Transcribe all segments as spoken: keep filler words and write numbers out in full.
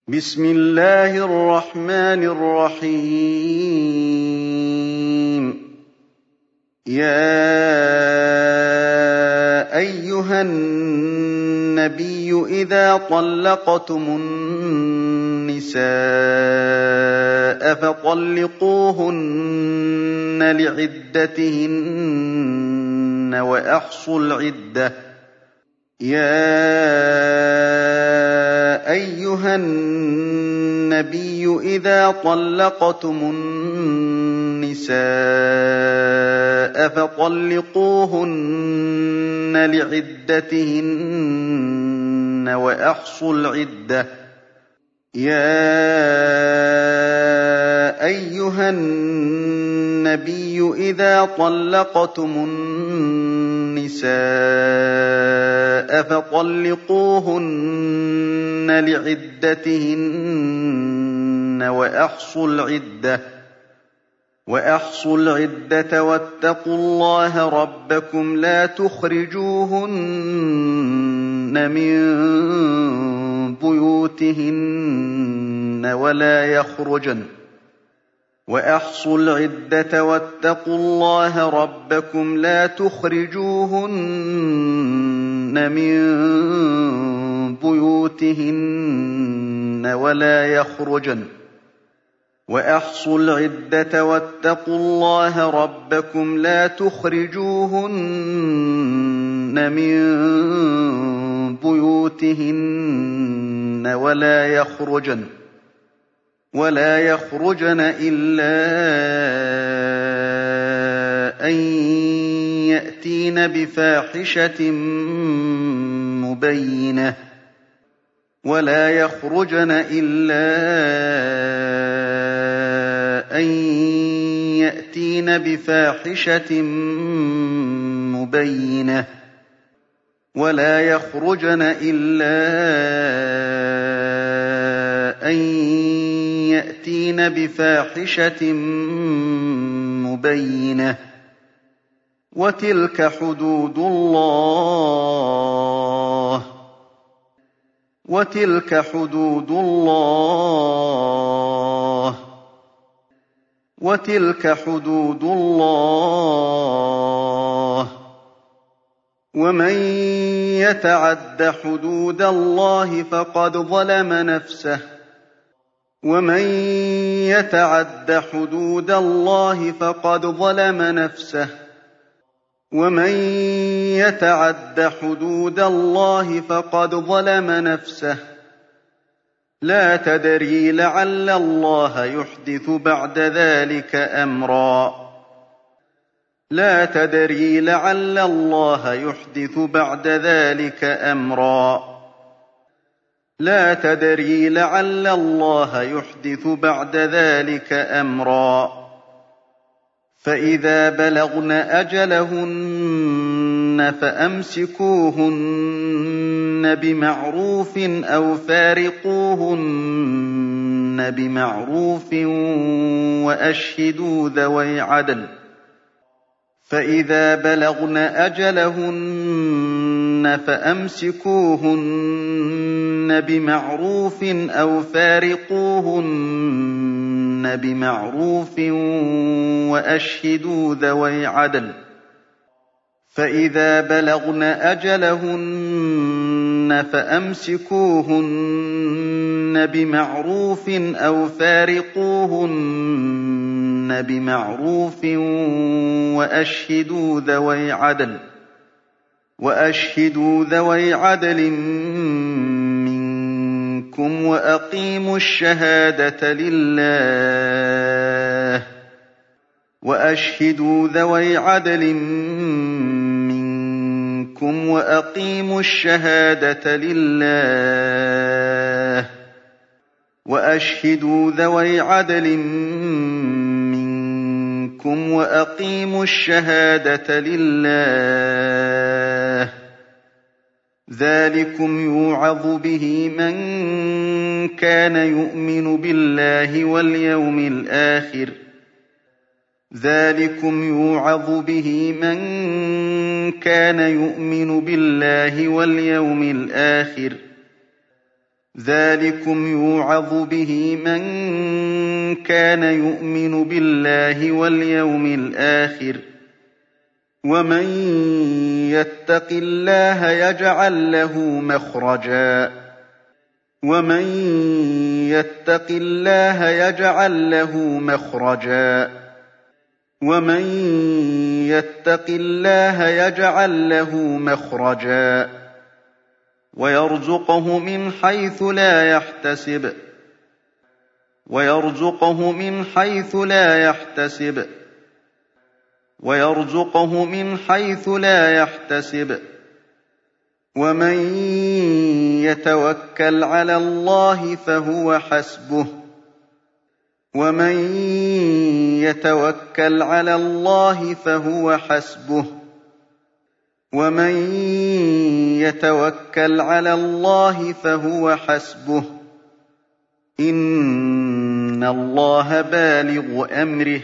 بسم الله الرحمن الرحيم يا أيها النبي إذا طلقتم النساء فطلقوهن لعدتهن وأحصوا العدة يا أيها النبي إذا طلقتم النساء فطلقوهن لعدتهن وأحصوا العدة يا أيها النبي إذا طلقتم النساء فطلقوهن لعدتهن وأحصوا العدة وأحصوا العدة واتقوا الله ربكم لا تخرجوهن من بيوتهن ولا يخرجن وأحصوا العدة واتقوا الله ربكم لا تخرجوهن من بيوتهن ولا يخرجن وأحصوا العدة واتقوا الله ربكم لا تخرجوهن من بيوتهن ولا يخرجن ولا يخرجن إلا أن يأتين بفاحشة مبينة ولا يخرجن إلا أن يأتين بفاحشة مبينة ولا يخرجن إلا أن يأتين بفاحشة مبينة وتلك حدود الله وتلك حدود الله وتلك حدود الله ومن يتعد حدود الله فقد ظلم نفسه ومن يتعد حدود الله فقد ظلم نفسه ومن يتعد حدود الله فقد ظلم نفسه لا تدري لعل الله يحدث بعد ذلك أمرا لا تدري لعل الله يحدث بعد ذلك أمرا لا تدري لعل الله يحدث بعد ذلك أمرا فإذا بلغن أجلهن فأمسكوهن بمعروف أو فارقوهن بمعروف وأشهدوا ذوي عدل فإذا بلغن أجلهن فأمسكوهن بمعروف أو فارقوهن بمعروف وأشهدوا ذوي عدل فإذا بلغن أجلهن فأمسكوهن بمعروف أو فارقوهن بمعروف وأشهدوا ذوي عدل وأشهدوا ذوي عدل منكم وأقيموا الشهادة لله وأشهدوا ذوي عدل منكم وأقيموا الشهادة لله وأشهدوا ذوي عدل منكم وأقيموا الشهادة لله ذلكم يوعظ به من كان يؤمن بالله واليوم الآخر ذلكم يوعظ به من كان يؤمن بالله واليوم الآخر ذَٰلِكُمْ يُوعَظُ بِهِ مَن كَانَ يُؤْمِنُ بِاللَّهِ وَالْيَوْمِ الْآخِرِ ۚ وَمَن يَتَّقِ اللَّهَ يَجْعَل لَّهُ مَخْرَجًا وَمَن يَتَّقِ اللَّهَ يَجْعَل لَّهُ مَخْرَجًا وَمَن يَتَّقِ اللَّهَ يَجْعَل لَّهُ مَخْرَجًا وَيَرْزُقْهُ مِنْ حَيْثُ لَا يَحْتَسِبُ وَيَرْزُقْهُ مِنْ حَيْثُ لَا يَحْتَسِبُ وَيَرْزُقْهُ مِنْ حَيْثُ لَا يَحْتَسِبُ وَمَن يَتَوَكَّلْ عَلَى اللَّهِ فَهُوَ حَسْبُهُ وَمَن يَتَوَكَّلْ عَلَى اللَّهِ فَهُوَ حَسْبُهُ وَمَن يَتَوَكَّلْ عَلَى اللَّهِ فَهُوَ حَسْبُهُ إِنَّ اللَّهَ بَالِغُ أَمْرِهِ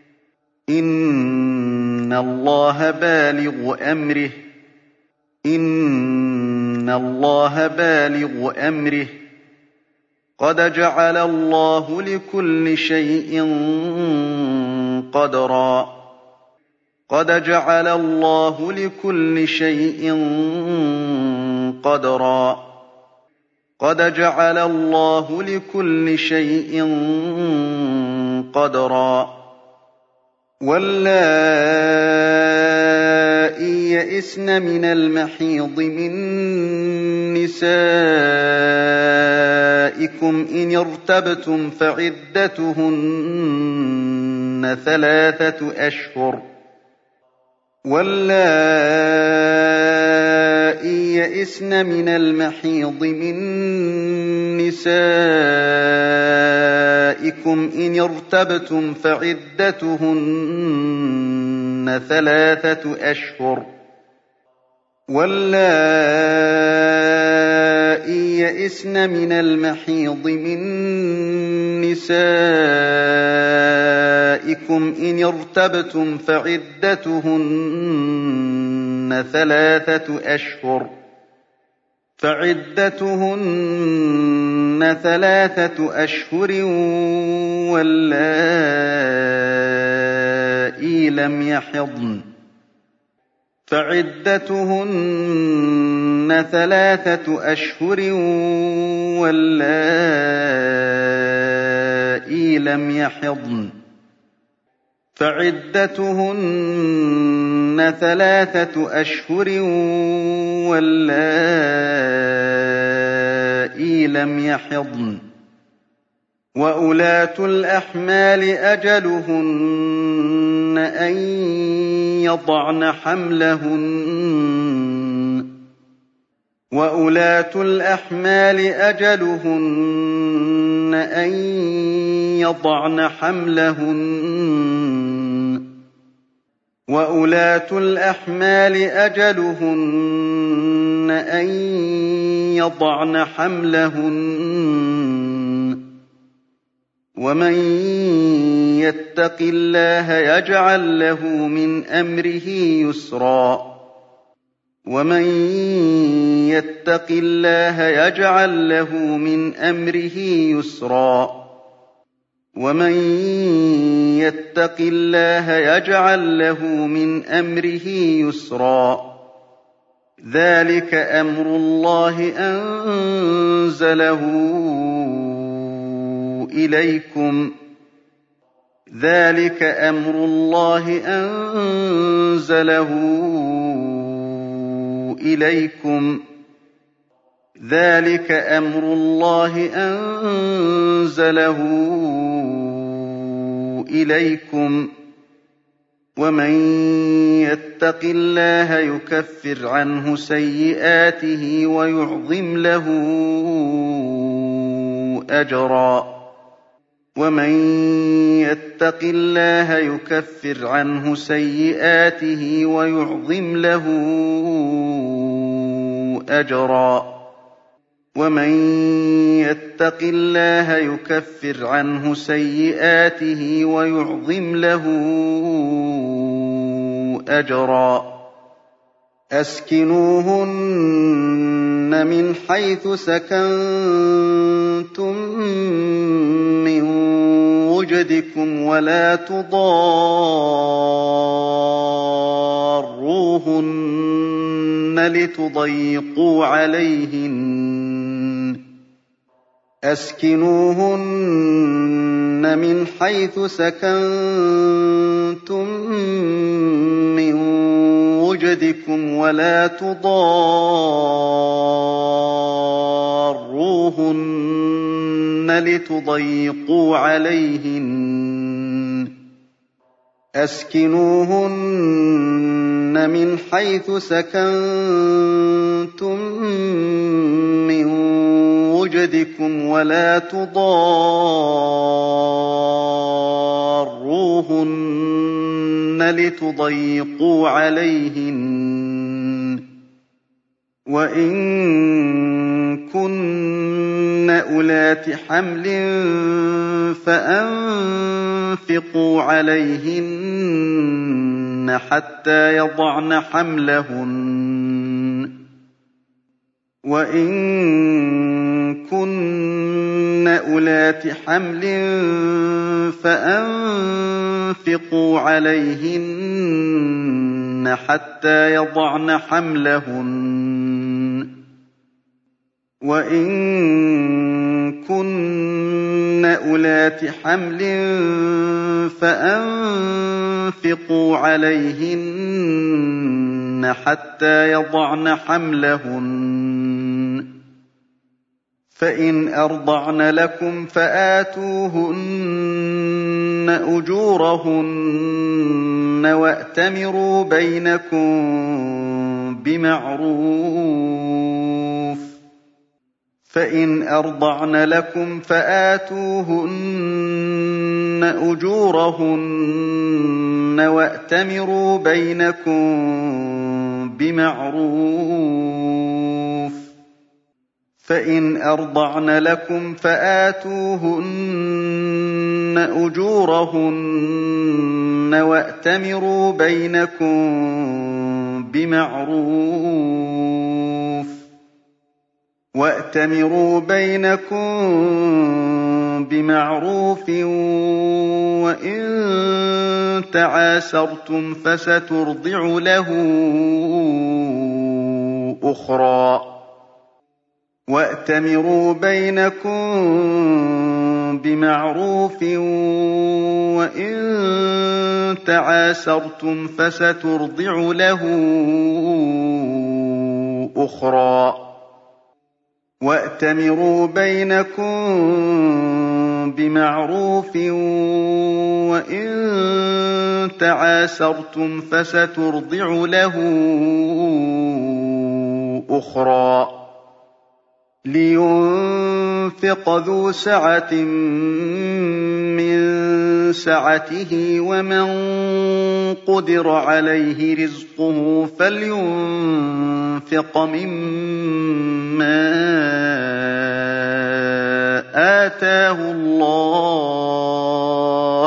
إِنَّ اللَّهَ بَالِغُ أَمْرِهِ إِنَّ اللَّهَ بَالِغُ أَمْرِهِ قَدْ جَعَلَ اللَّهُ لِكُلِّ شَيْءٍ قَدْرًا قَدْ جَعَلَ اللَّهُ لِكُلِّ شَيْءٍ قَدْرًا قَدْ جَعَلَ اللَّهُ لِكُلِّ شَيْءٍ قَدْرًا وَاللَّائِي يَئِسْنَ مِنَ الْمَحِيضِ مِن نِّسَائِكُمْ إِنِ ارْتَبْتُمْ فَعِدَّتُهُنَّ ثَلَاثَةُ أَشْهُرٍ وَاللَّائِي يَئِسْنَ مِنَ الْمَحِيضِ مِن نِّسَائِكُمْ إِنِ ارْتَبْتُمْ فَعِدَّتُهُنَّ ثَلَاثَةُ أَشْهُرٍ وَاللَّائِي يَئِسْنَ مِنَ الْمَحِيضِ مِن نِّسَائِكُمْ إِنِ ارْتَبْتُمْ فَعِدَّتُهُنَّ ثَلَاثَةُ أَشْهُرٍ فَعِدَّتُهُنَّ ثَلَاثَةُ أَشْهُرٍ وَاللَّائِي لَمْ يَحِضْنَ فَعِدَّتُهُنَّ ثَلَاثَةُ أَشْهُرٍ وَاللَّائِي لَمْ يَحِضْنَ فَعِدَّتُهُنَّ ثَلَاثَةُ أَشْهُرٍ وَاللَّائِي لَمْ يَحِضْنَ وَأُولَاتُ الْأَحْمَالِ أَجَلُهُنَّ أَن يَضَعْنَ حَمْلَهُنَّ وَأُولَاتُ الْأَحْمَالِ أَجَلُهُنَّ أَن يَضَعْنَ حَمْلَهُنَّ وَأُولَاتُ الْأَحْمَالِ أَجَلُهُنَّ أَن يَضَعْنَ حَمْلَهُنَّ وَمَن يَتَّقِ اللَّهَ يَجْعَل لَّهُ مِنْ أَمْرِهِ يُسْرًا وَمَن يَتَّقِ اللَّهَ يَجْعَل لَّهُ مِنْ أَمْرِهِ يُسْرًا وَمَن يَتَّقِ اللَّهَ يَجْعَل لَّهُ مِنْ أَمْرِهِ يُسْرًا ذَٰلِكَ أَمْرُ اللَّهِ أَنزَلَهُ إِلَيْكُمْ ذَٰلِكَ أَمْرُ اللَّهِ أَنزَلَهُ إِلَيْكُمْ ذَٰلِكَ أَمْرُ اللَّهِ أَنزَلَهُ إِلَيْكُمْ وَمَن يَتَّقِ اللَّهَ يُكَفِّرْ عَنْهُ سَيِّئَاتِهِ وَيُعْظِمْ لَهُ أَجْرًا وَمَن يَتَّقِ اللَّهَ يُكَفِّرْ عَنْهُ سَيِّئَاتِهِ وَيُعْظِمْ لَهُ أَجْرًا وَمَن يَتَّقِ اللَّهَ يُكَفِّرْ عَنْهُ سَيِّئَاتِهِ وَيُعْظِمْ لَهُ أَجْرًا أسكنوهن من حيث سكنتم من وجدكم ولا تضاروهن لتضيقوا عليهن أسكنوهن من حيث سكنتم من وجدكم ولا تضاروهن لتضيقوا عليهن أسكنوهن من حيث سكنتم من وجدكم ولا تضاروهن لتضيقوا عليهن وإن كن أولات حمل فأنفقوا عليهن حتى يضعن حملهن وإن كن أولات حمل فأنفقوا عليهن حتى يضعن حملهن وإن كن أولات حمل فأنفقوا عليهن حتى يضعن حملهن فإن أرضعن لكم فآتوهن أجورهن وأتمروا بينكم بمعروف فإن أرضعن لكم فآتوهن أجورهن وأتمروا بينكم بمعروف فإن أرضعن لكم فآتوهن أجورهن وأتمروا بينكم بمعروف وأتمروا بينكم بمعروف وإن تعاسرتم فسترضع له أخرى وأتمروا بينكم بمعروف وإن تعاسرتم فسترضع له أخرى وأتمروا بينكم بمعروف وإن تعاسرتم فسترضع له أخرى لينفق ذو سعة من سعته ومن قدر عليه رزقه فلينفق مما آتاه الله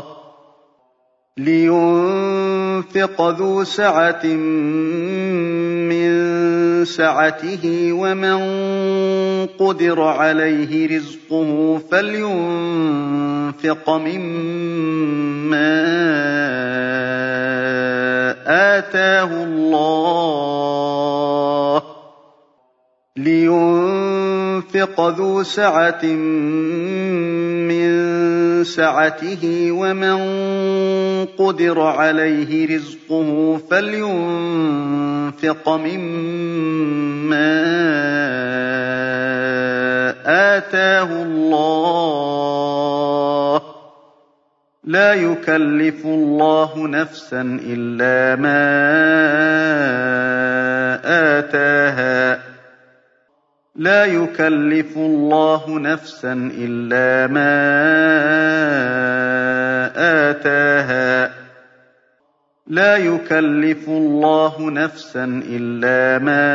لينفق ذو سعة من سعته ومن قدر عليه رزقه فلينفق مما آتاه الله لينفق ذو سعة من سعته ومن قدر عليه رزقه فلينفق مما آتاه الله لا يكلف الله نفسا إلا ما آتاها لا يكلف الله نفسا إلا ما آتاها لا يكلف الله نفسا إلا ما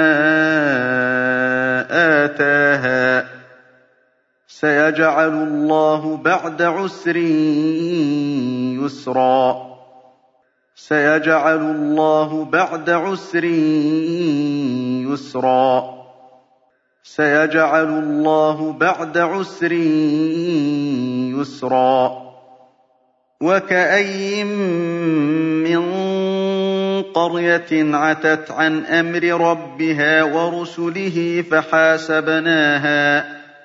آتاها سيجعل الله بعد عسر يسرا سيجعل الله بعد عسر يسرا سيجعل الله بعد عسر يسرا وكأين من قرية عتت عن أمر ربها ورسله فحاسبناها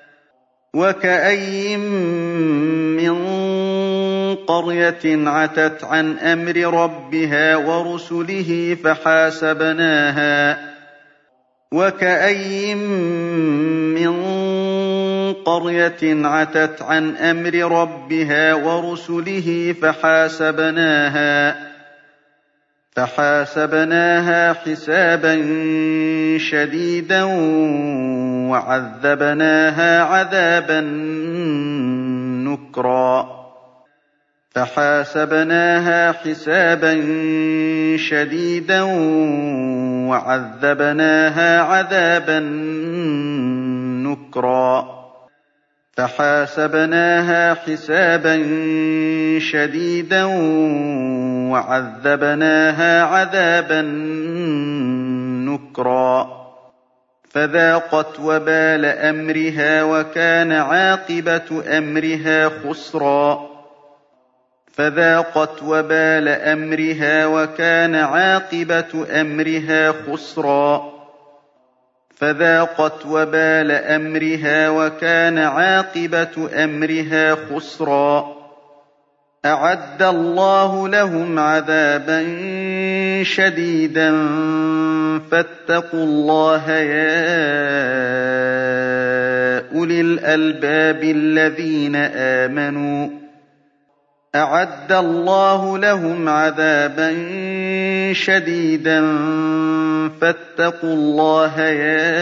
وكأين من قرية عتت عن أمر ربها ورسله فحاسبناها وكأين من قرية عتت عن أمر ربها ورسله فحاسبناها فحاسبناها حسابا شديدا وعذبناها عذابا نكرا فحاسبناها حسابا شديدا وعذبناها عذابا نكرا فحاسبناها حسابا شديدا وعذبناها عذابا نكرا فذاقت وبال أمرها وكان عاقبة أمرها خسرا فذاقت وبال أمرها وكان عاقبة أمرها خسرا فذاقت وبال أمرها وكان عاقبة أمرها خسرا أعد الله لهم عذابا شديدا فاتقوا الله يا أولي الألباب الذين آمنوا أعد الله لهم عذابا شديدا فاتقوا الله يا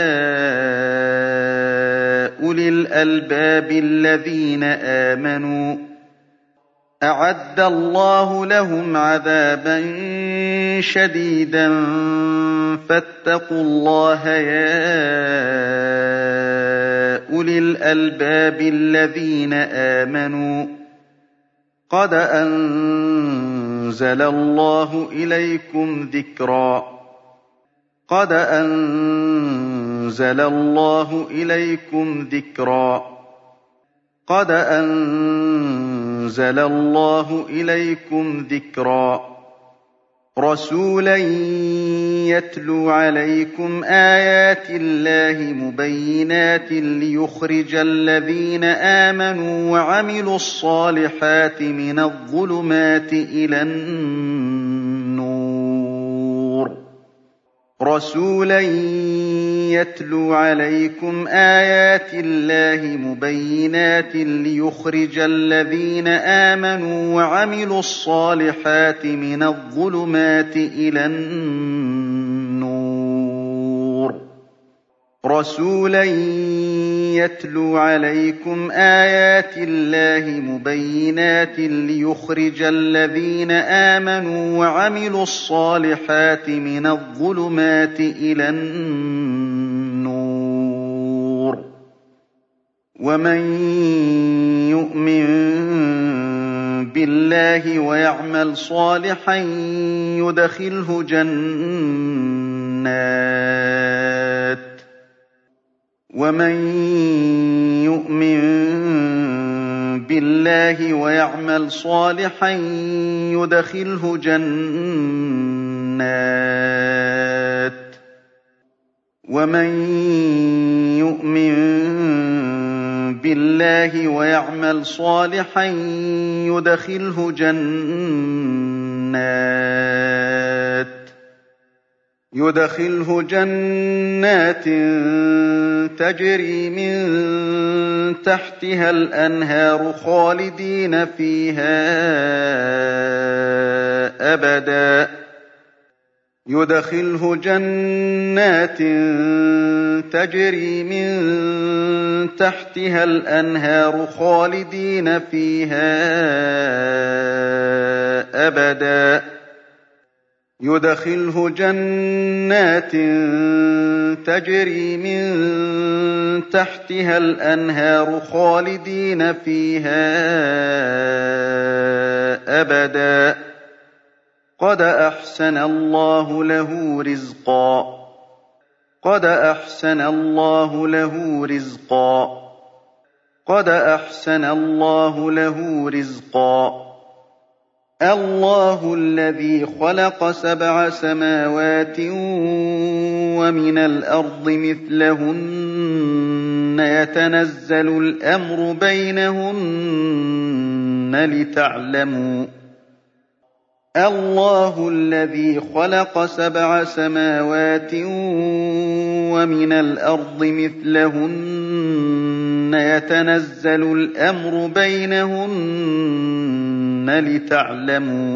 أولي الألباب الذين آمنوا أعد الله لهم عذابا شديدا فاتقوا الله يا أولي الألباب الذين آمنوا قد أنزل الله إليكم ذكرا قد أنزل الله إليكم ذكرا قد أنزل الله إليكم ذكرا رسولا يتلو عليكم آيات الله مبينات ليخرج الذين آمنوا وعملوا الصالحات من الظلمات إلى النور رسولا يتلو عليكم آيات الله مبينات ليخرج الذين آمنوا وعملوا الصالحات من الظلمات إلى النور رسولا يتلو عليكم آيات الله مبينات ليخرج الذين آمنوا وعملوا الصالحات من الظلمات إلى النور ومن يؤمن بالله ويعمل صالحا يدخله جنات ومن يؤمن بالله ويعمل صالحا يدخله جنات ومن يؤمن بالله ويعمل صالحا يدخله جنات يدخله جنات تجري من تحتها الأنهار خالدين فيها أبدا يدخله جنات تجري من تحتها الأنهار خالدين فيها أبدا يدخله جنات تجري من تحتها الأنهار خالدين فيها أبدا قد أحسن الله له رزقا قد أحسن الله له رزقا قد أحسن الله له رزقا الله الذي خلق سبع سماوات ومن الأرض مثلهن يتنزل الأمر بينهن لتعلموا الله الذي خلق سبع سماوات ومن الأرض مثلهن يتنزل الأمر بينهن لتعلموا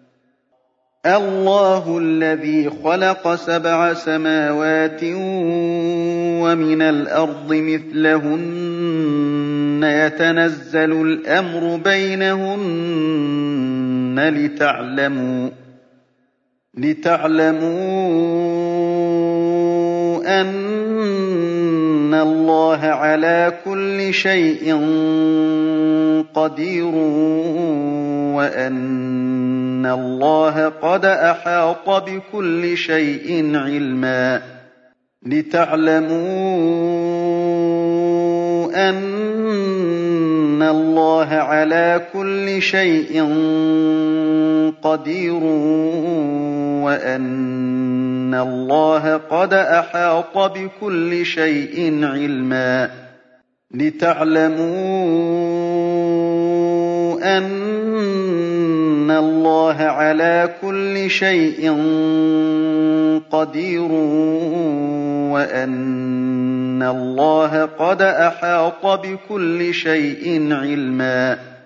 الله الذي خلق سبع سماوات ومن الأرض مثلهن يتنزل الأمر بينهن لتعلموا لتعلموا أن الله على كل شيء قدير وأن الله قد أحاط بكل شيء علما لتعلموا أن الله على كل شيء قدير وأن الله قد أحاط بكل شيء علما لتعلموا أن الله على كل شيء قدير وأن الله قد أحاط بكل شيء علما